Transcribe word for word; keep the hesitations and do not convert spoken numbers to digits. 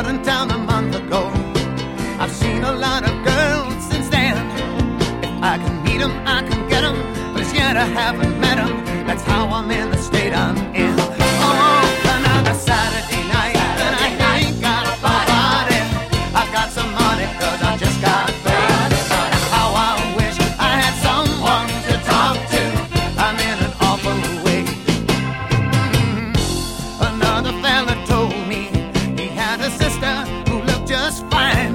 out in town a month ago. I've seen a lot of girls since then. If I can meet 'em, I can get 'em, but as yet I haven't met 'em. That's how I'm in the state I'm in. Oh, another Saturday night, and I ain't got nobody. I got some money 'cause I just got paid. How I wish I had someone to talk to. I'm in an awful way. Mm-hmm. Another fella told me he had a sister who looked just fine.